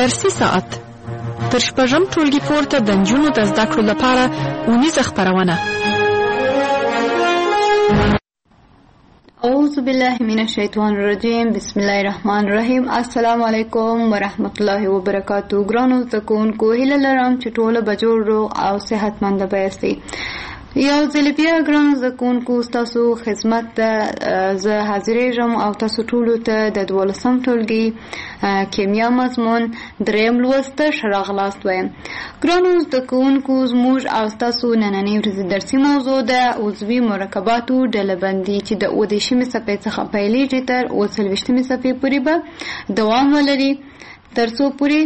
درسي ساعت تر شپږم ټولګي پورته د نجونو د زده کړو لپاره اونیزه خپرونه. اعوذ بالله من الشیطان الرجیم. بسم الله الرحمن الرحیم. السلام علیکم ورحمت الله وبرکاتو. ګرانو زده کوونکو، هیله لرم چې ټوله به جوړ روغ او صحتمنده به یاستئ. یو ځل بیا ګرانو زده کوونکو، ستاسو خدمت ته زه حاضرېږم او تاسو ټولو ته د 12م ټولګي کیمیا مضمون دریم لوست ته ښه راغلاست وایم. ګرانو زده کوونکو، زموږ او ستاسو نننۍ ورځې درسي موضوع د عضوي مرکباتو ډلهبندي چې د 28مې صفحې څخه پیلېږي تر 40مې صفحې پورې به دوام ولري، تر څو پورې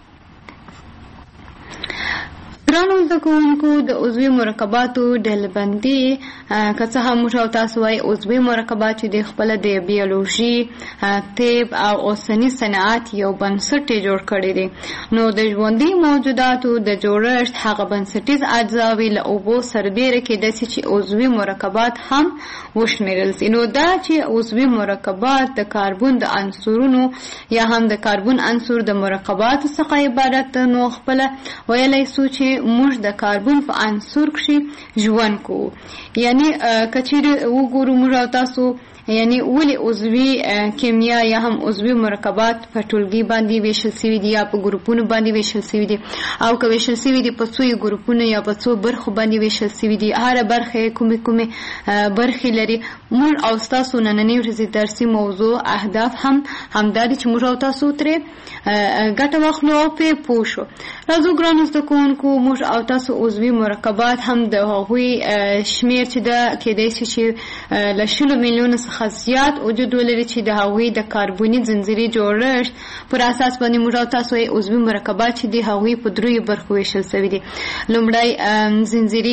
ګرانو زده کوونکو د عضوي مرکباتو ډلبندي که څه هم موږ او تاسو وایي عضوي مرکبات چې د خپله د بیولوژي، طب او اوسني صنعت یو بنسټ یې جوړ کړی دی. نو د ژوندي موجوداتو د جوړښت هغه بنسټیز اجزاوې له اوبو سربیره کېدای شي چې عضوي مرکبات هم وشمېرل شي. نو دا چې عضوي مرکبات د کاربون د عنصرونو یا هم د کاربون عنصر د مرکباتو څخه عبارت، نو خپله ویلی سو چې موږ د کاربون په عنصر کښې ژوند کوو. یعنی که چیرې وګورو موږ او تاسو یعنی ولې عضوي کیمیا یا هم عضوي مرکبات په ټولګي باندې ویشل سوي دي یا په ګروپونو باندې ویشل سوي دي، او که ویشل سوي دي په څو ګروپونو یا په څو برخو باندې ویشل سوي دي، هره برخه کومې برخې لري. موږ او تاسو نننۍ ورځې درسي موضوع اهداف هم همدا دي چې موږ او تاسو ترې ګټه واخلو او پرې پوه شو. راځو ګرانو زده کوونکو، موږ او تاسو عضوي مرکبات هم د هغوی شمېر چې ده کېدای شي چې له 10 میلیونو څخه زیات وجود ولري چې د هغوی د کاربوني ځنځیرې جوړښت پر اساس باندې موږ او تاسو عضوي مرکبات چې دي هغوی په 3 برخو ویشل شوي دي. لومړی ځنځیري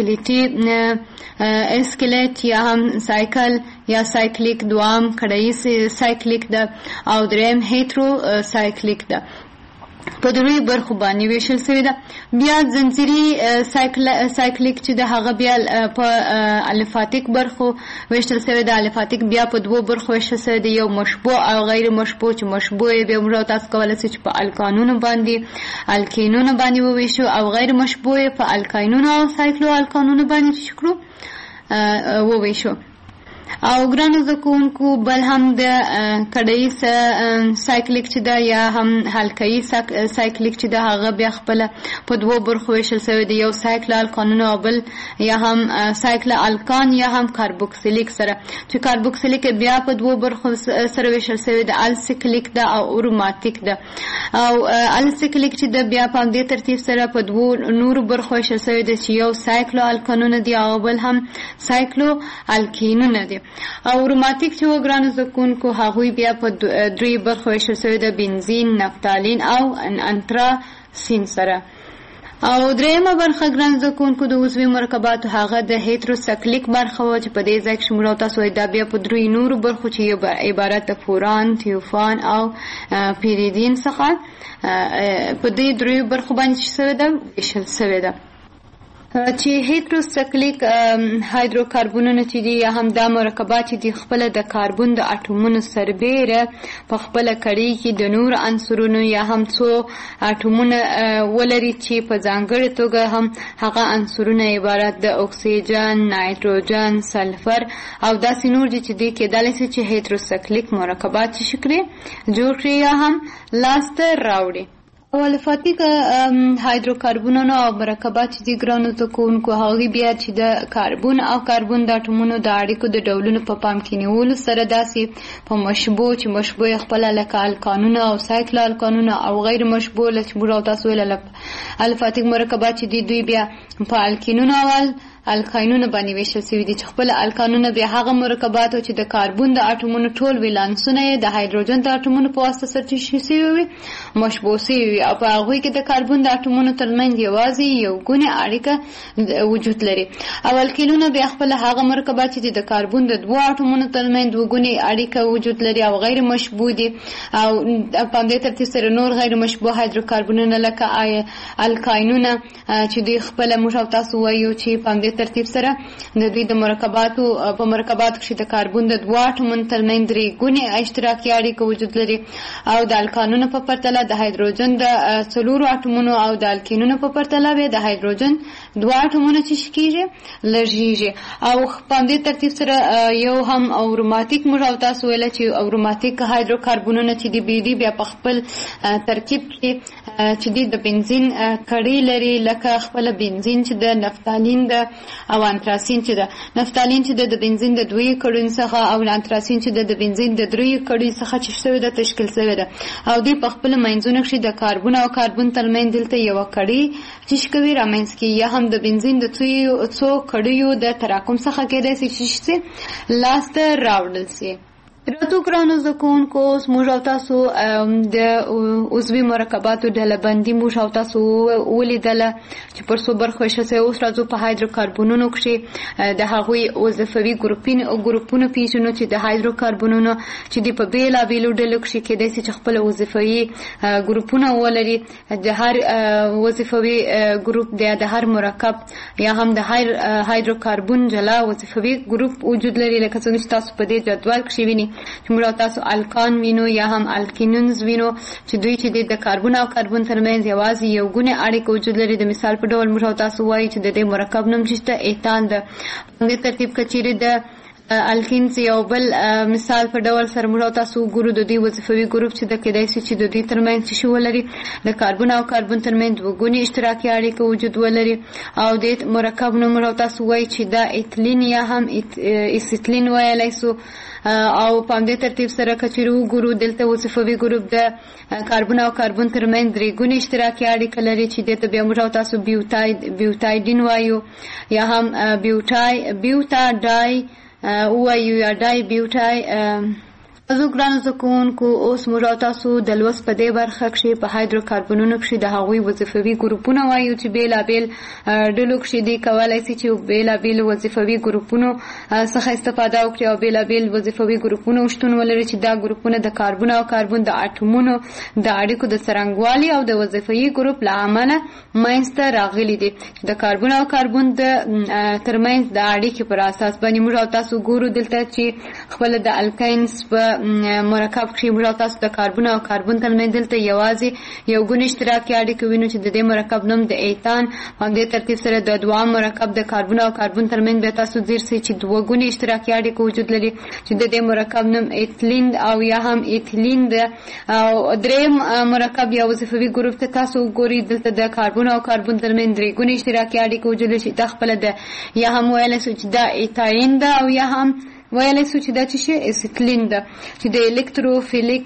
اسکلیټ یا هم سایکل یا سایکلیک، دوام کړایي سایکلیک ده او دریم هیترو سایکلیک ده. په 3 برخو باندې ویشل شوی ده. بیا ځنځیري سایکلیک چې د هغه بیا په الفاتیک برخو ویشل شوی ده. الفاتیک بیا په 2 برخو ویشل شوی ده، یو مشبوع او غیر مشبوع. چې مشبوع یې بیا موږ تاسو کولی شئ چې په الکانونو باندې الکینونو باندې وویشو، او غیر مشبوع یې په الکاینونو او سایکلو الکانونو باندې چې کړو وویشو. او ګرانو زده کوونکو، بل هم د کډهیي سایکلیک چې ده یا هم حلقه‌یي سایکلیک چې ده هغه بیا خپله په 2 برخو ویشل شوی دی، یو سایکل الکانونه او بل یا هم سایکل الکان یا هم کاربوکسیلیک سره. چې کاربوکسیلیک بیا په 2 برخو سره ویشل شوی دی، السیکلیک ده او اروماتیک ده. او السیکلیک چې ده بیا په همدې ترتیب سره په 2 نورو برخو ویشل شوی دی چې یو سایکلو الکانونه دي او بل هم سایکلو الکینونه دي. او اروماتیک چې وګرانو زده کوونکو هغوی بیا په 3 برخو ویشل شوی ده، بنزین، نفتالین او انتراسین سره. او دریمه برخه ګران زده کوونکو د عضوي مرکباتو هغه د هیتروسایکلیک برخه وه چې په دې ځای کښې موږ او تاسو وایي دا بیا په 3 نورو برخو چې یو عبارت د فوران، تیوفان او پیریدین څخه په دې 3 برخو باندې شوی ده ویشل شوی ده. چې هیتروسایکلیک هایدروکاربونونه چې دي یا هم دا مرکبات چې دي خپله د کاربون د اټومونو سربیره په خپله کړۍ کې د نورو عنصرونو یا هم څو اټومونه ولري چې په ځانګړې توګه هم هغه عنصرونه عبارت د اکسیجن، نایتروجن، سلفر او داسې نور دي چې دي کېدلی شي چې هیتروسایکلیک مرکبات چې شکرې جوړ کړي یا هم لاسته راوړي. او الفاتیک هایدروکاربونونه او مرکبات چې دي ګرانو زده کوونکو هغوی بیا چې د کاربون او کاربون د اټومونو د اړیکو د ډولونو په پام کې نیولو سره داسې په مشبوع چې مشبوع یې خپله لکه الکانونه او سایکل الکانونه او غیر مشبوع لکه موږ او تاسو ویل الفاتیک مرکبات چې دي دوی بیا په الکینونو او الکاینونه باندې ویشل شوي دي چې خپل الکانونه بیا هغه مرکباتو چې د کاربون د اټومونو ټول ولانسونه یې د هایدروجن د اټومونو په واسطه سرچشمه شوي وي، مشبوع شوي وي، او په هغوی کې د کاربون د اټومونو ترمنځ یوازې یو ګونې اړیکه وجود لري. او الکینونه بیا خپل هغه مرکبات چې د کاربون د 2 اټومونو ترمنځ 2 ګونې اړیکه وجود لري او غیر مشبوع دي. او په همدې ترتیب سره نور غیر مشبوع هایدروکاربونونه لکه الکاینونه چې دوی خپله موږ او تاسو وایو چې په همدې دې ترتیب سره د دوی د مرکباتو په مرکباتو کې د کاربن د 2 اټومونو ترمنځ 3 ګونې اشتراکي اړیکه وجود لري او د الکانونو په پرتله د هایدروجن د 4 اټومونو او د الکینونو په پرتله به د هایدروجن 2 اټومونه چې کیږي لږیږي او په دې ترتیب سره یو هم اروماتیک موږ او تاسو ویل چې اروماتیک هایدروکاربنونه چې دی بي بیا په خپل ترکیب کې چې د بنزین کړي لري لکه خپل بنزین چې د نفتالین د او انتراسین چې د نفتالین چې د بنزین د 2 کړي څخه او انتراسین چې د بنزین د 3 کړي څخه چې شوی د تشکیل شوی ده او دی په خپل منځونه کې د کاربن او کاربن ترمنځ دلته یو کړي چې شکوي رامنځ کې یا هم د بنزین د 2 کړيو د تراکم څخه کېدای شي چې لاست راوړل شي. راتو ګرانو زکونکو موږ او تاسو د عضوي مرکباتو ډله بندي موږ او تاسو ولیدله چې پر څو برخو شته. اوس راځو په هایدروکاربنونو کې د هغوی وظیفوي ګروپونو پیژنو چې د هایدروکاربنونو چې د په بیلابیلو ډلو کې کېدای شي چې خپل وظیفوي ګروپونه ولري. د هر وظیفوي ګروپ د هر مرکب یا هم د هایدروکاربن جلا وظیفوي ګروپ وجود لري لکه څنګه چې تاسو په دې جدول کې وینئ چې موږ تاسو الکان وینو یا هم الکینونز وینو چې دوی چې د کاربن او کاربن ترمنځ یوازې یو ګونه اړیکه وجود لري. د مثال په ډول موږ تاسو وایي چې د دې مرکب نوم چې ایتان ده. په دې ترتیب کې چې د الکینز یو بل مثال په ډول سره موږ تاسو ګورو د دې وظیفوي ګروپ چې د کېدای شي چې د دې ترمنځ شي ولري د کاربن او کاربن ترمنځ وګونی اشتراکي اړیکه وجود ولري او د مرکب نوم موږ تاسو وایي چې د ایتلین یا هم ایسیتلین ویلای شو او په دې ترتیب سره کچرو ګورو دلته وظیفوي ګروپ د کاربن او کاربن ترمنځ 3 ګونې اشتراکي اړیکه لري چې دته بیا موږ تاسو بیوتایډین وایو یا هم بیوتا ډای وایو یا ډای بیوټای. زه ګرانو زکونکو اوس موږ تاسو د لوست په دې برخه کې په هایدروکاربنونو کې د هغوی وظیفوي ګروپونه وایو چې بیلابیل ډلو کې دي کولای شي چې بیلابیل وظیفوي ګروپونو څخه استفاده وکړي او بیلابیل وظیفوي ګروپونه شتون ولري چې دا ګروپونه د کاربن او کاربن د اټومونو د اړیکو د څرنګوالي او د وظیفوي ګروپ له امله منځته راغلي دي. د کاربن او کاربن د ترمنځ د اړیکې پر اساس باندې موږ تاسو ګورو دلته چې خپل د الکاینز په مرکب کې موږ تاسو د کاربن او کاربن ترمنځ دلته یوازې یو ګون اشتراکي اړیکه وینو چې د دې مرکب نوم د ایتان په دې ترتیب سره د دوام مرکب د کاربن او کاربن ترمنځ به تاسو ځیر سي چې دوه ګون اشتراکي اړیکه وجود لري چې د دې مرکب نوم ایتلین او یا هم ایتلین د او دریم مرکب یا وظیفوي ګروپ ته تاسو ګوري دلته د کاربن او کاربن ترمنځ 3 ګون اشتراکي اړیکه وجود لري چې د خپل د یا هم ویل چې د ایتاین ده او یا هم ویلای شو چې دا چې اسیتلین ده چې د الکتروفیلیک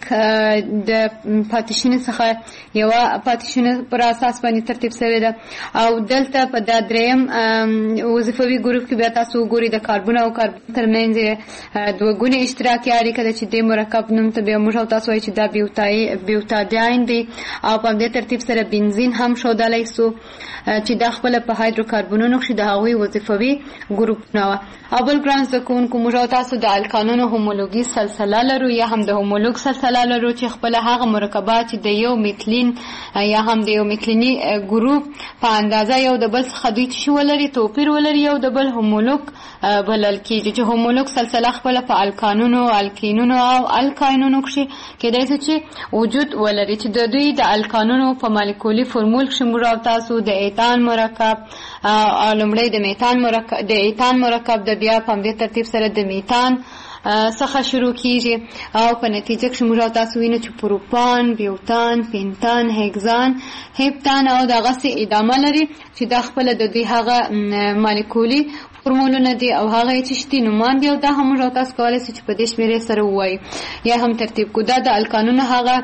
د پاتیشن څخه یو پاتیشن پر اساس باندې ترتیب شوی ده او دلته په د دریم وظیفوي ګروپ کې بیا تاسو ګوري د کاربن او کاربن ترمنځ دوه ګونې اشتراکي اړیکه ده چې د مرکب نوم ته بیا موږ تاسو وایي چې دا بیوتاداین دی او په دې ترتیب سره بنزین هم ښودلی شو چې دا خپل په هایدروکاربنونو کې د هغوی وظیفوي ګروپونه او بل ګران زده کوونکو موږ تاسو د الکانونو هومولوګي سلسله لرو یا هم د هومولوګ سلسله لرو چې خپل هغه مرکبات چې د یو میتلین یا هم د یو میتلینی ګروپ په اندازه یو د بل څخه دوی شي ولري توپیر ولري یو د بل هومولوګ بلل کېږي چې هومولوګ سلسله خپل په الکانونو الکینونو او الکاینونو کې کېدای شي چې وجود ولري چې د دوی د الکانونو په مالیکولي فورمول کې موږ تاسو د ایتان مرکب او لومړی د میتان مرکب د ایتان مرکب د بیا په دې ترتیب سره د میتان څخه شروع کیږي او په نتیجه کې موږ تاسو وینئ چې پروپان، بیوتان، پینتان، هگزان، هپتان او دغه څه ادامه لري چې دا خپل د دوی هغه مالیکولي فورمولونه دي او هغه چې شتي نومان دي او دا هم موږ تاسو کولای شئ چې په دې شمیرې سره ووایو یا هم ترتیب کو. دا د الکانونو هغه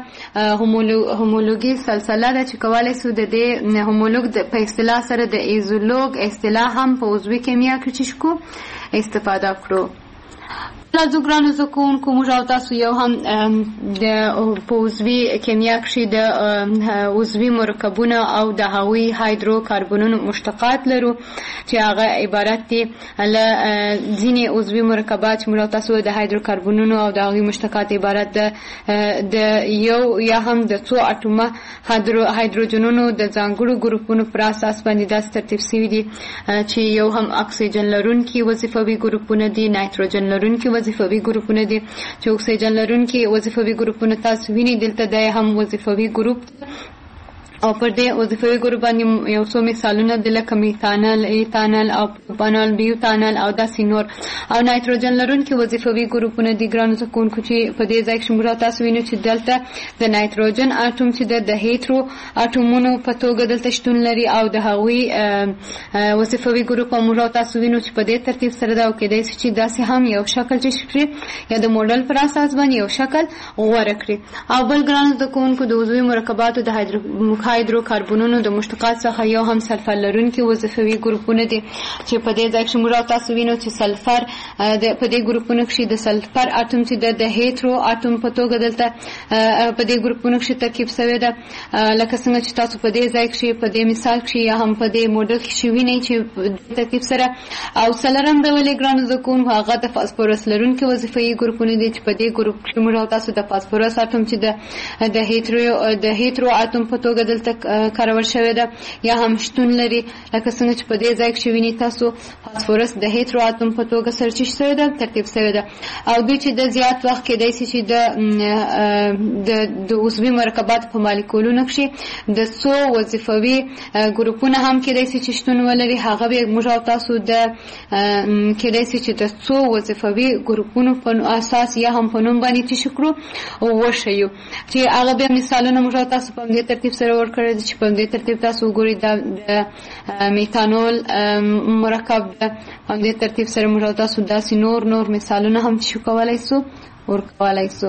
هومولوګي سلسله ده چې کولای شو د دې هومولوګ په اصطلاح سره د ایزولوګ اصطلاح هم په عضوي کیمیا کې چشکو استفاده کړو. راځو ګرانو زده کوونکو، موږ او تاسو یو هم په عضوي کیمیا کښې د عضوي مرکبونه او د هغوی هایدروکاربنونو مشتقات لرو چې هغه عبارت دي له ځینې عضوي مرکبات چې موږ او تاسو د هایدروکاربنونو او د هغوی مشتقات عبارت د یو یا هم د څو اټومه هایدروجنونو د ځانګړو ګروپونو پر اساس باندې داسې ترتیب شوي دي چې یو هم اکسیجن لرونکي وظیفوي ګروپونه دي، نایتروجن لرونکي وظیفوي ګروپونه دي، چې اکسیجن لرونکي وظیفوي ګروپونه تاسو وینئ دلته دا هم وظیفوي ګروپ او پر دې وظیفوي ګروپ باندې یو څو مثالونه دي لکه میتانل، ایتانل او پروپانول، بیوتانل او داسې نور. او نایتروجن لرونکي وظیفوي ګروپونه دي ګرانو زده کوونکو چې په دې ځای کښې موږ تاسو وینو چې دلته د نایتروجن اټوم چې د هیترو اټومونو په توګه دلته شتون لري او د هغوی وظیفوي ګروپ موږ تاسو وینو چې په دې ترتیب سره دا کېدای شي چې داسې هم یو شکل چې کړي یا د موډل پر اساس باندې یو شکل غوره کړي. او بل ګرانو زده کوونکو د عضوي مرکباتو د هایدروکاربنونو د مشتقات څخه یو هم سلفر لرونکي وظیفوي ګروپونه دي چې په دې ځای کښې موږ تاسو وینو چې سلفر په دې ګروپونو کښې د سلفر اټوم چې د هیترو اټوم په توګه دلته په دې ګروپونو کښې ترکیب شوی ده، لکه څنګه چې تاسو په دې ځای کښې په دې مثال کښې یا هم په دې موډل کښې وینئ چې ترکیب سره. او څلورم ډول یې ګرانو زده کوونکو هغه د فاسفورس لرونکي وظیفوي ګروپونه دي چې په دې ګروپ کښې موږ تاسو د فاسفورس اټوم چې د هیترو اټوم په توګه دلته کارول شوی ده یا هم شتون لري، لکه څنګه چې په دې ځای کښې ویني تاسو فاسفورس د هیترو اټوم په توګه سره چې شوی ده ترتیب شوی ده. او دوی چې د زیات وخت کېدای شي چې د عضوي مرکباتو په مالیکولونو کښې د څو وظیفوي ګروپونه هم کېدای شي چې شتون ولري، هغه به موږ او تاسو کېدای شي چې د څو وظیفوي ګروپونو په اساس یا هم په نوم باندې چې کړو وښیو، چې هغه بیا مثالونه موږ او تاسو په دې ترتیب سره ورکړی دي چې په دې ترتیب تاسو وګورئ د میتانول مرکب ده. په دې ترتیب سره موږ تاسو داسې نور مثالونه هم چې کولی شو ورکولی شو.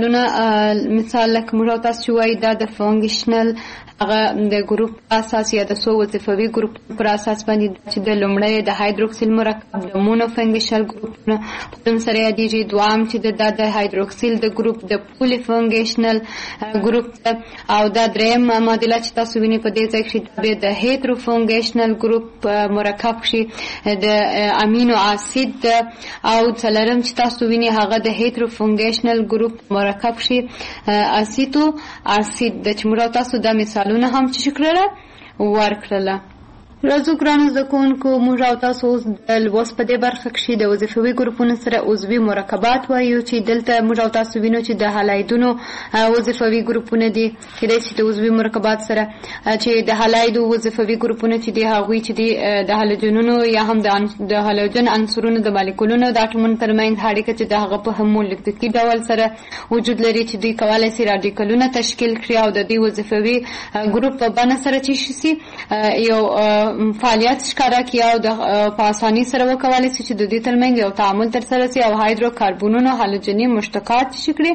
مثال لکه موږ تاسو چې وایي دا د فونګشنل هغه د ګروپ اساس یا د څو وظیفوي ګروپ پر اساس باندې چې د لومړی د هایدروکسیل مرکب د مونوفنګشنل ګروپونه په نوم سره یادېږي، دوام چې د هایدروکسیل د ګروپ د پولي فنګشنل ګروپ ده، او دا دریم معادله چې تاسو وینئ په دې ځای کښې بیا د هیتروفنګشنل ګروپ مرکب کښې د امینو اسید ده، او څلورم چې تاسو وینئ هغه د هیتروفنګشنل ګروپ مرکب کښې اسیتو اسید ده چې موږ تاسو دا مثالونه هم چې کړله ورکړله. راځو ګرانو زده کوونکو، موږ او تاسو اوس د لوست په دې برخه کښې د وظیفوي ګروپونو سره عضوي مرکبات وایو چې دلته موږ او تاسو وینو چې د هالایدونو وظیفوي ګروپونه دي. کېدای شي د عضوي مرکبات سره چې د هالایدو وظیفوي ګروپونه چې دي هغوی چې دي د هالوجنونو یا هم د هالوجن عنصرونو د مالیکولونو د اټومونو ترمنځ اړیکه چې د هغه په همولکتیکي ډول سره وجود لري چې دوی کولی شي راډیکلونه تشکیل کړي او د دوی وظیفوي ګروپ په بڼه سره چې شي یو فعالیت ښکاره کړي او په اسانۍ سره وکولی شي چې د دوی ترمنځ یو تعامل ترسره شي او هایدروکاربنونو هالوجني مشتقات چې کړي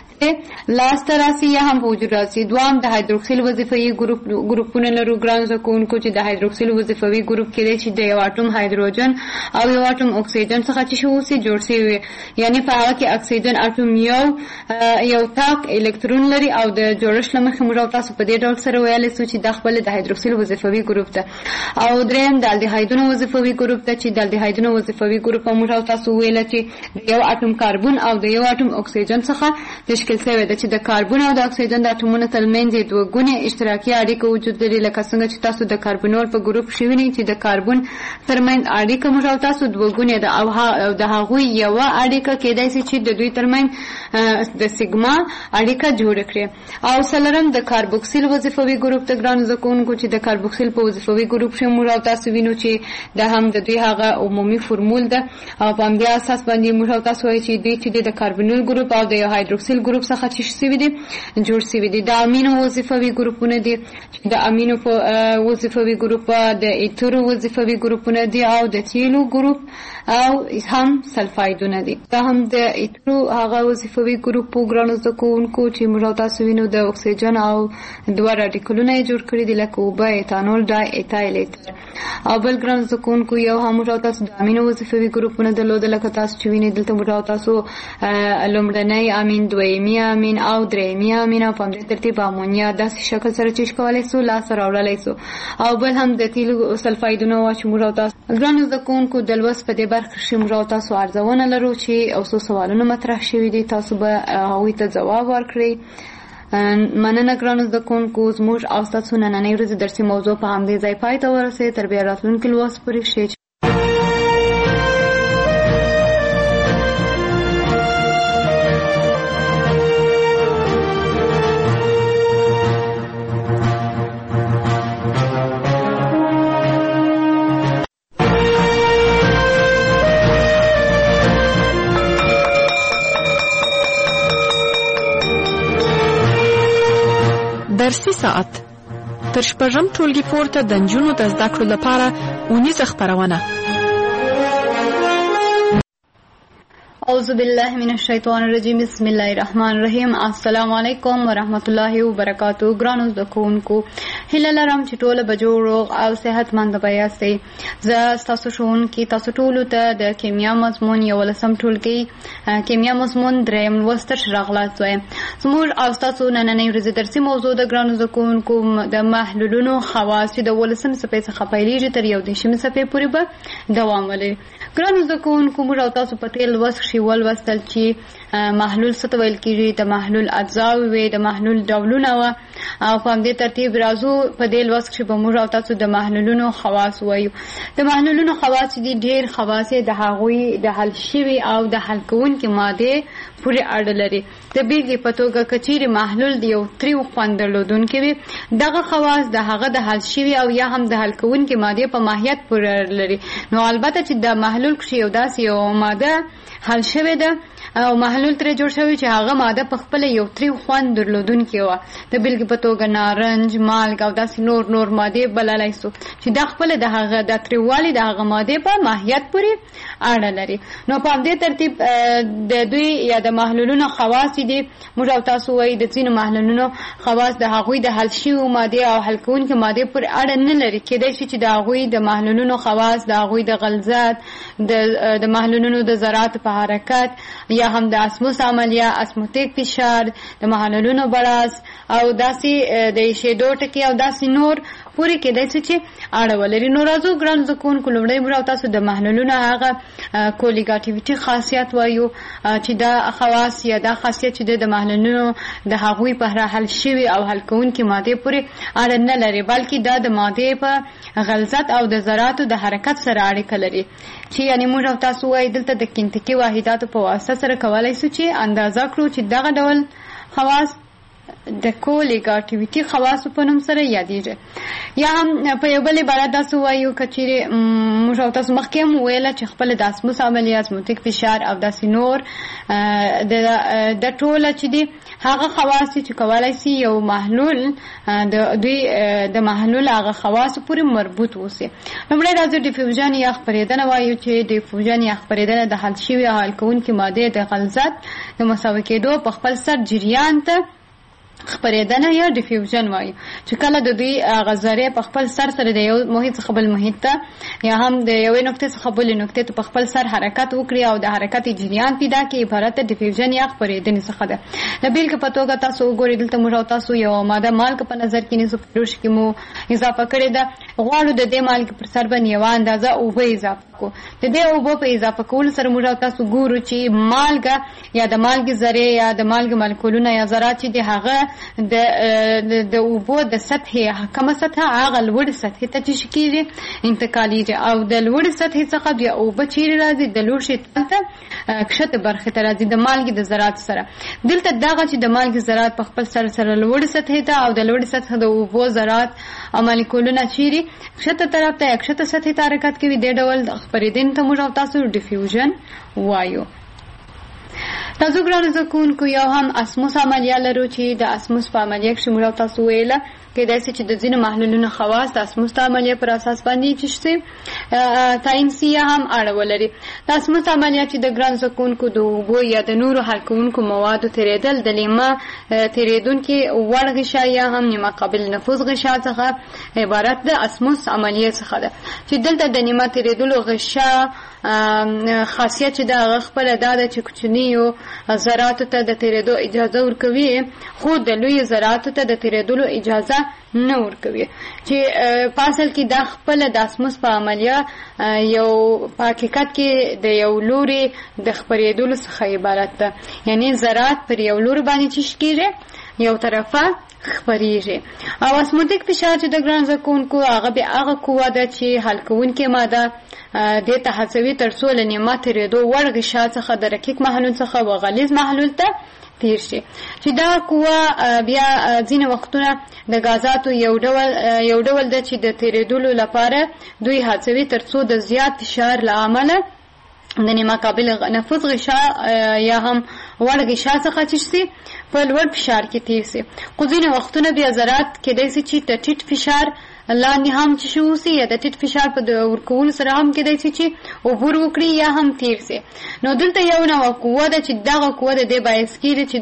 لاسته راسي یا هم په وجود راسي. دوام د هایدروکسیل وظیفوي ګروپونه لرو ګرانو زده کوونکو چې د هایدروکسیل وظیفوي ګروپ کېدای شي د یو اټوم هایدروجن او یو اټوم اکسیجن څخه چې اوسي جوړ شوی وي، یعنې په هغه کې اکسیجن اټوم یو تاک الکترون لري او د جوړښت له مخې موږ تاسو په دې ډول سره ویلی شو چې دا خپل د هایدروکسیل وظیفوي ګروپ ده. او دریم د الډیهایدونو وظیفوي ګروپ ده چې د الډیهایدونو وظیفوي ګروپ موږ تاسو ویله چې د یو اټوم کاربن او د یو اټوم اکسیجن څخه تشکیل شوی ده چې د کاربن او د اکسیجن د اټومونو ترمنځ یې دوه ګونې اشتراکي اړیکه وجود لري، لکه څنګه چې تاسو د کاربنول په ګروپ کښې وینئ چې د کاربن ترمنځ اړیکه موږ تاسو دوه ګونې ده او د هغوی یوه اړیکه کېدای شي چې د دوی ترمنځ د سیګما اړیکه جوړه کړي. او څلورم د کاربوکسیل وظیفوي ګروپ ته ګرانو زده کوونکو چې د کاربوکسیل په وظیفوي ګروپ کښې موږ تاسو وینو چې دا هم د دوی هغه عمومي فورمول ده او په همدې اساس باندې موږ تاسو وایو چې دوی چې د کاربنول ګروپ او د یو هایدروکسیل ګروپ څخه چې شوي دي جوړ شوي دي. د امینو وظیفوي ګروپونه دي چې د امینو په وظیفوي ګروپ د ایترو وظیفوي ګروپونه دي او د تیلو ګروپ او هم سلفایدونه دي. دا هم د ایترو هغه وظیفوي ګروپ ګرانو زده کوونکو چې موږ تاسو وینو د اکسیجن او دوه راډیکلونه یې جوړ کړي دي لکه اوبه، ایتانول، ډای ایتایل لیټر. او بل ګران زده کوونکو یو هم موږ او تاسو د امینو وظیفوي ګروپونه درلودل، لکه تاسو چې وینئ دلته موږ او تاسو لومړنی امین، دویمي امین او درېیمي امین او په همدې ترتیب امونیا داسې شکل سره چې کولی سو لاسته راوړلی سو. او بل هم د تیلو سلفایدونه وه چې موږ او تاسو ګرانو زده کوونکو د لوست په دې برخه کښې موږ او تاسو ارزونه لرو چې او څو سوالونه مطرح شوي دي، تاسو به هغوی ته ځواب ورکړئ. مننه ګرانو زده کوونکو، زموږ او ستاسو نننۍ ورځې درسي موضوع په همدې ځای پای ته ورسېد. تر بیا راتلونکي لوست پورې ښې درسي ساعت تر شپږم ټولګي پورته د نجونو د زده کړو لپاره اونیزه خپرونه. اعوذ بالله من الشیطان الرجیم، بسم الله الرحمن الرحیم. السلام علیکم ورحمت الله وبرکاتہ. ګرانو زده کوونکو، هیله لرم چې ټوله به جوړ روغ او صحتمند به یاستئ. زه ستاسو ښوونکي تاسو ټولو ته د کیمیا مضمون 11 ټولګي کیمیا مضمون 3 لوست ته راغلاست وایم. زموږ او ستاسو نننۍ ورځې درسي موضوع د ګرانو زده کوونکو د محلولونو خواص چې د 11 صفحې څخه پیلېږي تر 11 صفحې پورې به دوام ولري. ګرانو زده کوونکو، موږ او تاسو په تېر لوست کښې ولوستل چې محلول څه ته ویل کېږي، د محلول اجزاوې وې، د محلول ډولونه وه، او په همدې ترتیب راځو په دې لوست کښې به موږ او تاسو د محلولونو خواص وایو. د محلولونو خواص دي ډېر خواص یې د هغوی د حل شوي او د حل کوونکې مادې پورې اړه لري. د بېلګې په توګه که چیرې محلول د یو تریو خوند درلودونکی وي، دغه خواص د هغه د حل شوي او یا هم د حل کوونکې مادې په ماهیت پورې اړه لري. نو البته چې د محلول کښې یو داسې یو ماده حل شوې ده او محلول ترې جوړ شوی چې هغه ماده په خپله یو تریو خوند درلودونکې وه، د بېلګې په توګه نارنج، مالګ او داسې نور مادې بللی سو چې دا خپله د هغه د تریووالي د هغه مادې په ماهیت پورې اړه لري. نو په همدې ترتیب د دوی یا د محلولونو خواص دي موږ او تاسو وایي د ځینو محلولونو خواص د هغوی د حل شویو مادې او حل کوونکې مادې پورې اړه نه لري. کېدای شي چې د هغوی د محلولونو خواص د هغوی د غلظت، د محلولونو د ذراتو په حرکت یا هم د اسموس عملیه، اسموتیک فشار، د محلولونو بړاس او داسې د ایشېدو ټکي او داسې نور پورې کېدای شي چې اړه ولري. نو راځو ګرانو زده کوونکو، لومړی موږ او تاسو د محلولونو هغه کولیګاټیویټي خاصیت وایو چې دا خواص یا دا خاصیت چې د محلولونو د هغوی په حل شوي او حل کوونکې مادې پورې اړه نه لري، بلکې دا د مادې په غلظت او د ذراتو د حرکت سره اړیکه لري، چې یعنې موږ او تاسو وایي دلته د کنتیکي واحداتو په واسطه سره کولی شو چې اندازه کړو چې دغه ډول خواص د کولیګاټیویټي خواصو په نوم سره یادېږي. یا هم په یو بل عبارت داسې ووایو که چیرې موږ او تاسو مخکې هم وویله چې خپله د اسموس عملیه، اسموتیک فشار او داسې نور د ټوله چې دي هغه خواص چې کولی شي یو محلول دوی د محلول هغه خواصو پورې مربوط اوسي. لومړی راځو ډیفیوژن یا خپرېدنه وایو چې ډیفیوژن یا خپرېدنه د حل شوي او حل کوونکې مادې د غلظت د مساوي کېدو په خپل سر جریان ته خپرېدنه یا ډیفیوژن وایو، چې کله د دوی هغه ذرې په خپل سر سره د یو محیط څخه بل محیط ته یا هم د یوې نقطې څخه بلې نقطې ته په خپل سر حرکت وکړي او د حرکت جریان پیدا کړي، عبارت د ډیفیوژن یا خپرېدنې څخه ده. د بېلګې په توګه تاسو وګورئ دلته موږ او تاسو یو ماده مالګه په نظر کې نیسو، په جوش کې مو اضافه کړې ده، غواړو د دې مالګې پر سر باندې یوه اندازه اوبه اضافه کړو. د دې اوبو په اضافه کولو سره موږ او تاسو ګورو چې مالګه یا د مالګې ذرې یا د مالګې مالیکولونه یا ذرات چې دي هغه د اوبو د سطحې کمه سطحه هغه لوړې سطحې ته چې کېږي انتقالیږي، او د لوړې سطحې څخه بیا اوبه چیرې راځي د لوړ شیطان ته کښته برخې ته راځي د مالګې د ذراتو سره. دلته دغه چې د مالګې ذرات په خپل سر سره لوړې سطحې ته او د لوړې سطحه د اوبو ذرات او مالیکولونه چیرې کښته طرف ته یا کښته سطحې ته حرکت کوي، دې ډول خپرېدنې ته موږ او تاسو ډیفیوژن وایو. تاسو ګرانو زده کوونکو یو هم اسموس عملیه لرو چې د اسموس په عملیه کښې موږ تاسو ویله کېدای شي چې د ځینو محلولونو خواص د اسموس د عملیه پر اساس باندې چې شي تعین سي یا هم اړه ولري. د اسموس عملیه چې د ګرانو زده کوونکو د اوبو یا د نورو حل کوونکو موادو تېرېدل د لیمه تېرېدونکي وړ غشا یا هم نیمه قابل نفوذ غشا څخه عبارت د اسموس عملیه څخه ده چې دلته د نیمه تېرېدلو غشا خاصیت چې د هغه خپله دا ده چې کوچنیو ذراتو ته د تېرېدو اجازه ورکوي خو د لویو ذراتو ته د تېرېدلو اجازه نه ورکوي چې په اصل کې دا خپله د اسموس په عملیه یو په حقیقت کې د یو لوري د خپرېدلو څخه عبارت ده. یعنی ذرات پر یو لوري باندې چیش کېږي یو طرفه خپریږي. او اسموتیک فشار چې د ګران زده کوونکو هغه بیا هغه قوه ده چې حل کوونکې ماده دې ته هڅوي تر څو له نیمه تېرېدو وړ غشا څخه د رقیق محلول څخه و غلیظ محلول ته تیر شي چې دا قوه بیا ځینې وختونه د غازاتو یو ډول ده چې د تېرېدلو لپاره دوی هڅوي تر څو د زیات فشار له امله د نیمه قابل نفوذ غشا یا هم وړ غشا څخه چې شي په لوړ فشار کې تیر شي. خو ځینې وختونه بیا ذرات کېدای شي چې د ټیټ فشار لاندې هم چې شي اوسي یا د ټیټ فشار په ورکولو سره هم کېدای شي چې عبور وکړي یا هم تیر شي. نو دلته یو نوعه قوه ده چې دغه قوه د دې باعث کېږي چې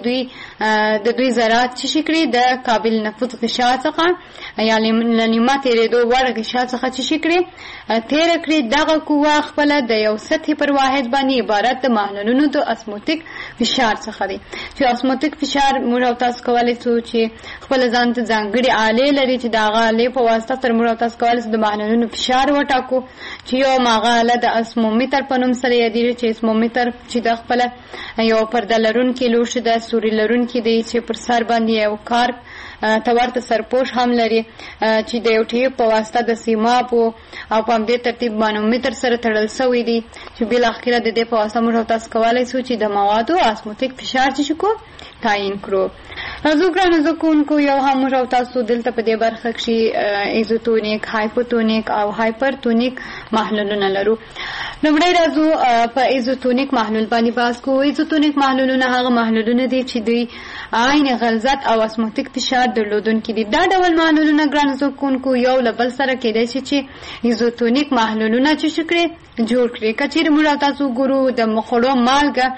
دوی ذرات چې شي کړي د قابل نفوذ غشا څخه یا له نیمه تېرېدو وړ غشا څخه چې شي کړي تېره کړي. دغه قوه خپله د یو سطحې پر واحد باندې عبارت د محلولونو د اسموتیک فشار څخه دی چې اسموتیک فشار موږ او تاسو کولی شو چې خپله ځان ته ځانګړې آلې لري چې د هغه آلې په واسطه سره موږ او تاسو کولی شو د محلولونو فشار وټاکو چې یو هغه آله د اسمومیتر په نوم سره یادېږي چې اسمومیتر چې د خپله یو پرده لرونکي لوښي ده سوري لرونکي دی چې پر سر باندې یو کارک ته ورته سرپوش هم لري چې د یو ټیپ په واسطه د سیماب او په همدې ترتیب مانومیتر سره تړل شوی دی چې بالاخره د دې په واسطه موږ تاسو کولی شو چې د موادو اسموتیک فشار چې کو تعیین کړو. زه ګرانو زده کوونکو یو هم موږ تاسو دلته په دې برخه کښې ایزوتونیک هایپوتونیک او هایپرتونیک محلولونه لرو. لومړی راځو په ایزوتونیک محلول باندې بحث کوو. ایزوتونیک محلولونه هغه محلولونه دي چې دوی عین غلظت او اسموتیک فشار درلودونکي دي. دا ډول محلولونه ګرانو زده کوونکو یو له بل سره کېدای شي چې ایزوتونیک محلولونه چې شي کړي جوړ کړي. که چیرې موږ تاسو ګورو د مخړو مالګه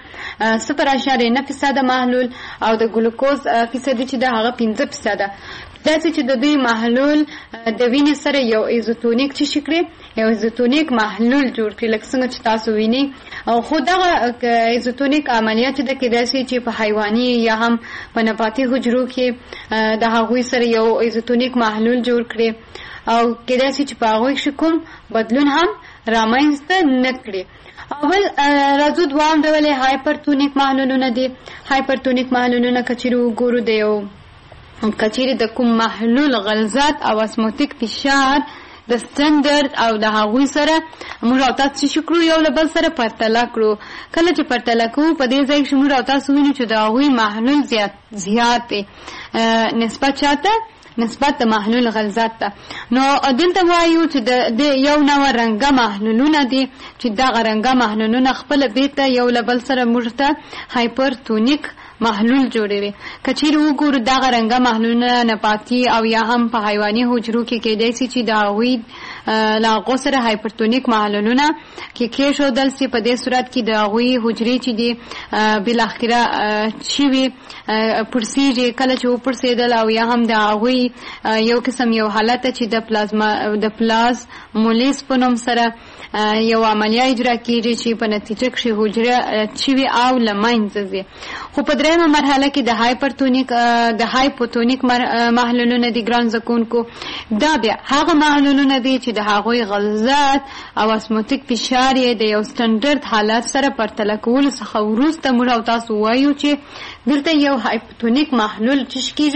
0.9% محلول او د ګلوکوز فیصدي چې د هغه 5%. داسې چې د دوی محلول د وینې سره یو ایزوتونیک چې شي کړي یو ایزوتونیک محلول جوړ کړي لکه څنګه چې تاسو وینئ. او خو دغه ایزوتونیک عملیات چې د کېدای شي چې په حیواني یا هم په نباتي حجرو کې د هغوی سره یو ایزوتونیک محلول جوړ کړي او کېدای شي چې په هغوی کښې کوم بدلون هم رامنځته نه کړي. اول راځو دوام ډول هایپرتونیک محلولونه دي. هایپرتونیک محلولونه که چیرې وګورو د یو کچیرې د کوم محلول غلظت او اسموتیک فشار د سټنډرد او د هغوی سره موږ او تاسو چې کړو یو له بل سره پرتله کړو. کله چې پرتله کوو په دې ځای کښې موږ او تاسو وینو چې د هغوی محلول زیات دی نسبت چاته نسبت د محلول غلظت ته. نو دلته وایو چې د یو نوع رنګه محلولونه دي چې دغه رنګه محلولونه خپله بېرته یو له بل سره موږ ته هایپرتونیک محلول جوړوي. که چیرې وګورو دغه رنګه محلولونه نباتي او یا هم په حیواني حجرو کې کېدای شي چې د هغوی له هغو سره هایپرتونیک محلولونه کې کېښودل شي. په دې صورت کې د هغوی حجرې چې دي بالاخره چې وي پړسېږي. کله چې وپړسېدل او یا هم د هغوی یو قسم یو حالت چې د پلازمولیز په نوم سره یو عملیه اجرا کېږي چې په نتیجه کښې حجره چوي او له منځه ځي. خو په درېیمه مرحله کې د هایپوتونیک محلولونه دي ګران زده کوونکو. دا بیا هغه محلولونه دي چې د هغوی غلظت او اسموتیک فشار یې د یو سټنډرد حالت سره پرتله کولو څخه وروسته موږ او تاسو وایو چې دلته یو هایپوتونیک محلول چې کېږي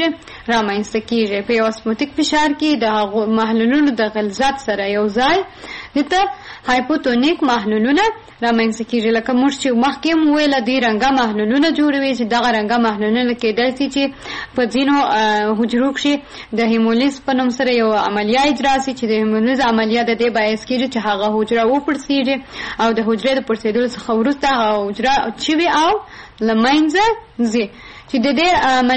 رامنځته کیږي. په یو اسموتیک فشار کې د محلولونو د غلظت سره یو ځای دته هایپوتونیک محلولونه رامنځته کیږي. لکه موږ چې مخکې ویل دي رنګه محلولونه جوړوي چې دغه رنګه محلولونه کېدای شي چې په ځینو حجرو کې د هیمولیز په نوم سره یو عملیه اجرا شي چې د هیمولیز عملیه د دې باعث کیږي چې هغه حجره وپړسیږي او د حجرې د پړسېدلو څخه وروسته هغه حجره چوي او له منځه ځي. چې د دې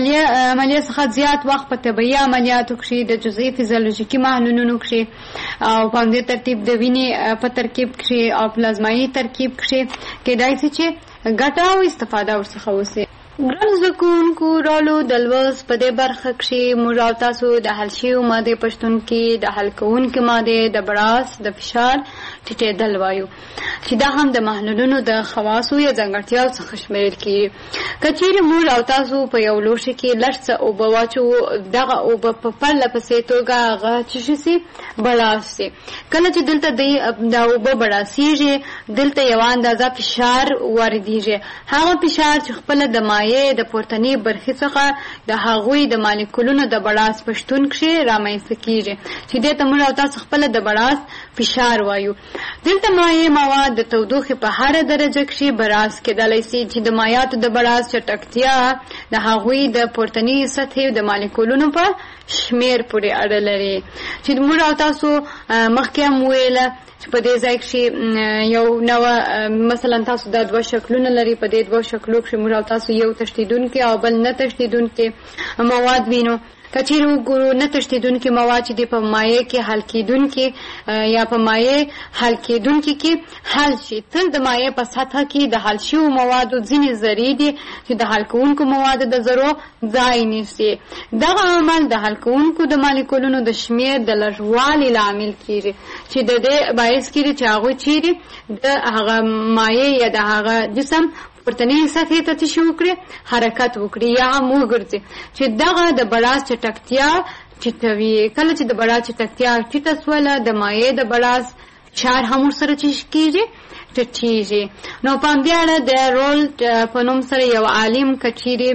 عملیه څخه زیات وخت په طبیعي عملیاتو کې د جزئي فیزیولوژیکي محلولونو کې او په دې ترتیب د وینې په ترکیب کې او پلازمایي ترکیب کې کېدای شي چې ګټه او استفاده ورڅخه وشي. ګران زده کوونکو رالو د لوست په دې برخه کې موږ او تاسو د حل شویو مادې په شتون کې د حل کوونکې مادې د بړاس د فشار ټیټېدل وایو چې دا هم د محلولونو د خواصو یا ځانګړتیاو څخه شمیرل کېږي. که چیرې موږ او تاسو په یو لوښي کې لږ څه اوبه واچوو دغه اوبه په پرله پسې توګه هغه څه شي بړاس شي. کله چې دلته دا اوبه بړاسیږي دلته یوه اندازه فشار واردېږي. هغه فشار چې خپله د د پورتنی برخې څخه د هغوی د مالیکولونو د بړاس په شتون کې رامنځته کیږي چې دې ته موږ او تاسو خپل د بړاس فشار وایو. دلته مایع مواد د تودوخې په هر درجه کې بړاس کېدلی شي چې د مایعاتو د بړاس چټکتیا د هغوی د پورتنی سطحې د مالیکولونو په شمیر پورې اړه لري. چې موږ او تاسو مخکې هم ویله په دې ځای کې یو نو مثلا تاسو د دوه شکلونه لري. په دې دوه شکلو کې موږ تاسو یو تشدیدونکي او بل نه تشدیدونکي مواد وینو. کچیرې وګورو نه تشدیدونکي مواد چې په مایع کې حل کېدونکي یا په مایع حل کېدونکي کې حل شي. تل د مایع په سطح کې د حل شویو موادو ځینې ذرې دي چې د حل کوونکو موادو د ذرو ځای نیسي. دغه عمل د حل کوونکو د مالیکولونو د شمیر د لږوالي لامل کېږي چې د دې باعث کېږي چې هغوی چیرې د هغه مایع یا د هغه جسم پورتنی سطحې ته څه وکړي حرکت وکړي یا هم وګرځي چې دغه د بړاس چټکتیا ټیټوي. کله چې د بړاس چټکتیا ټیټه سوله د مایع د بړاس فشار هم ورسره کېږي ټیټېږي. نو په همدې اړه د رولټ په نوم سره یو عالم کچیرې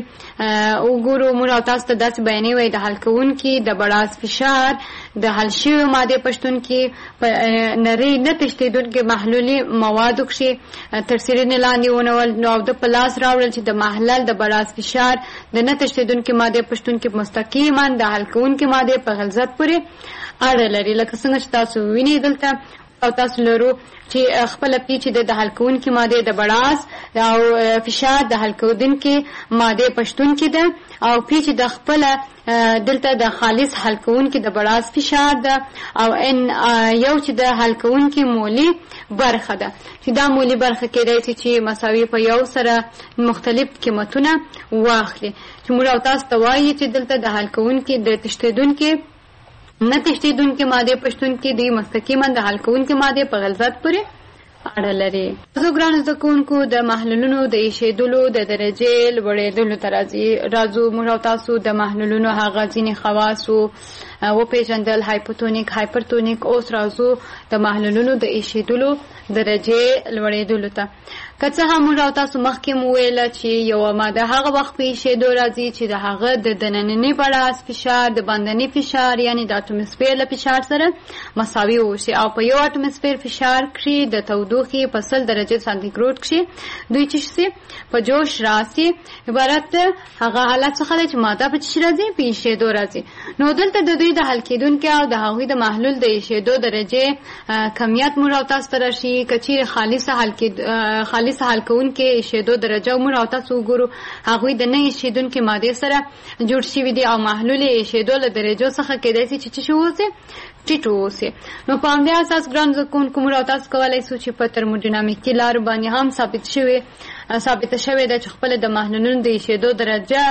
وګورو موږ او تاسو ته داسې بیانوي وایي د حل کوونکي د بړاس فشار د حل شویو مادې په شتون کې په نرۍ نه تشدیدونکي محلولي موادو کې تر څېړنې لاندې ونیول او د په لاس راوړل چې د محلل د بړاس فشار د نه تشدیدونکي مادې په شتون کې مستقیما د حل کوونکي مادې په غلظت پورې اړه لري. لکه څنګه چې تاسو وینئ دلته او تاسو لرو چې خپل پیچ د حل کوونکي ماده د بړاس او فشار د حل کوونکي ماده پښتون کې ده او پیچ د خپل دلته د خالص حل کوونکي د بړاس فشار ده او ان یو چې د حل کوونکي مولی برخه ده چې دا مولی برخه کېدای شي چې مساوي په یو سره مختلف قیمتونه واخلي. چې موږ تاسو ته وایي چې دلته د حل کوونکي د تشدیدونکي نه تشدیدونکي ماده پښتون کې د مستقیما د حل کوونکي ماده په غلظت پورې اړه لري. زه ګران زده کوونکو د محلولونو د ایښېدلو د درجې لوړېدلو ته راځو. موږ تاسو د محلولونو هغه ځینې خواص وپېژندل هایپوتونیک هایپرتونیک. اوس راځو د محلولونو د ایښېدلو درجې لوړېدلو ته. که څه هم موږ تاسو مخکې مو ویله چې یوه ماده هغه وخت په ایښېدو راځي چې د هغه د دننني بړاس فشار د باندني فشار یعنې د اټموسفیر له فشار سره مساوي وشي او په یو اټموسفیر فشار کې د تودوخې په 100 درجې سانتیګریډ کې دوی چې شي په جوش راسي عبارت هغه حالت څخه چې ماده په چی راځي په ایښېدو راځي. نو دلته د دوی د حل کېدونکي او د هغوی د محلول د ایښېدو درجې کمیت موږ تاسو ته راشي. که چیرې خالص حل کوونکي ایښېدو درجه موږ تاسو وګورو هغوی د نه ایښېدونکي مادې سره جوړ شوي دي او محلول ایښېدو له درجو څخه کېدای شي چې څه شي اوسي ټیټ اوسي. نو په همدې اساس ګران زده کوونکو موږ تاسو کولی شو چې په ترموډینامیکي لارو باندې هم ثابته شوې ده چې خپله د محلولونو د ایښېدو درجه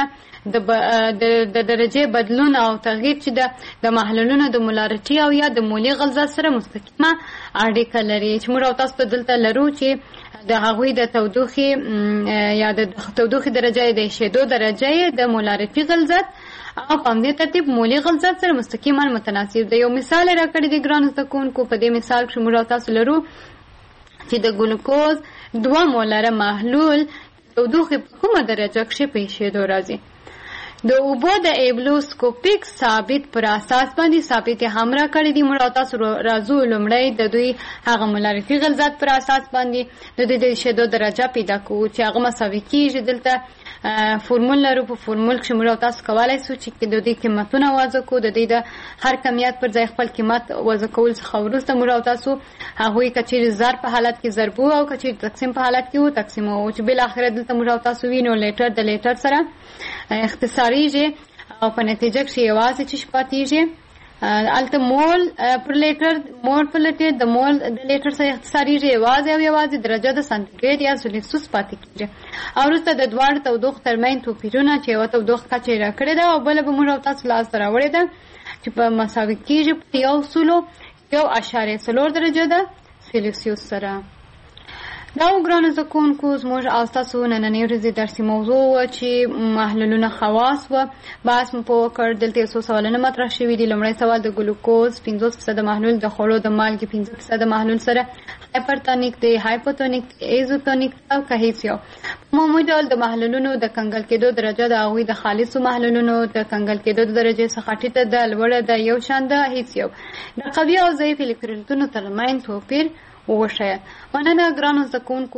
د درجې بدلون او تغییر چې د محلولونو د مولارټي او یا د مولي غلظت سره مستقیمه اړیکه لري. چې موږ تاسو ته دلته لرو چې د هغوی د تودوخې یا د تودوخې درجه د ایښېدو درجه د مولارټي غلظت او په همدې ترتیب مولي غلظت سره مستقیما متناسب دی. یو مثال یې راکړی دی ګرانو زده کوونکو. په دې مثال کې موږ تاسو لرو چې د ګلوکوز 2 مولره محلول تودوخې په کومه درجه کې په ایښېدو راځي. د اوبو د ایبلوسکوپیک ثابت پر اساس باندې ثابت هم را کړی دي. موږ تاسو راځو لومړی د دوی هغه مولارفي غلظت پر اساس باندې د دوی د شیدو درجه پیدا کوو چې هغه مساوي کیږي. دلته فورمول لرو، په فورمول کې موږ تاسو کولای شو چې د دې قیمتونه وضع کوو. د دې د هر کمیت پر ځای خپل قیمت وضع کول څخه وروسته موږ تاسو هغوی کچېرې ضرب په حالت کې ضربو او کچېرې تقسیم په حالت کې تقسیمو چې بالاخره دلته موږ تاسو وینو لیټر د لیټر سره اختصاریږي او په نتیجه کې یوازې چې پاتېږي الته مول پر لیټر د مول د لیټر سره اختصاریږي یوازې او یوازې درجه د سانتیګریډ یا سلسیوس پاتې کېږي. او وروسته د دواړو تودوخې ترمنځ توپیرونه چې یوه تودوخه کچه یې راکړې ده او بله به موږ تاسو لاسته راوړې ده چې په مساوي کېږي په 1.4 درجه د سلسیوس سره. دا ګرانو زده کوونکو زموږ او ستاسو نننۍ ورځې درسي موضوع وه چې محلولونه خواص وه. بحث مو په وکړ. دلته یو څو سوالونه مطرح شوي دي. لومړی سوال د ګلوکوز 50% محلول د خوړو د مالګې 15% محلول سره هایپرتونیک دی، هایپوتونیک دی، ایزوتونیک او که هیڅ یو. په عمومي ډول د محلولونو د کنګل کېدو درجه د هغوی د خالصو محلولونو د کنګل کېدو د درجې څخه ټیټه ده، لوړه ده، یو شان ده، هیڅ یو. د قوي او ضعیف الکترولیتونو ترمنځ توپیر وښیه. مننه ګرانو زده کوونکو.